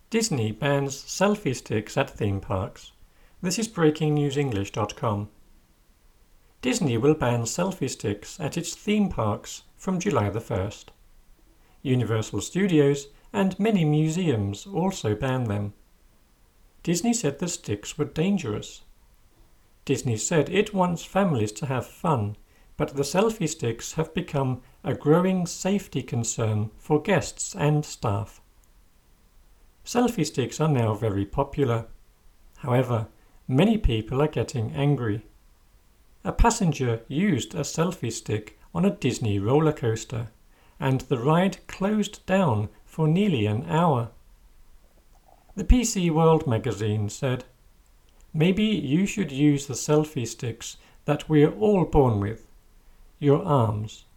Disney bans selfie sticks at theme parks. This is breakingnewsenglish.com. Disney will ban selfie sticks at its theme parks from July the 1st. Universal Studios and many museums also ban them. Disney said the sticks were dangerous. Disney said it wants families to have fun, but the selfie sticks have become a growing safety concern for guests and staff. Selfie sticks are now very popular. However, many people are getting angry. A passenger used a selfie stick on a Disney roller coaster, and the ride closed down for nearly an hour. The PC World magazine said, "Maybe you should use the selfie sticks that we're all born with, your arms,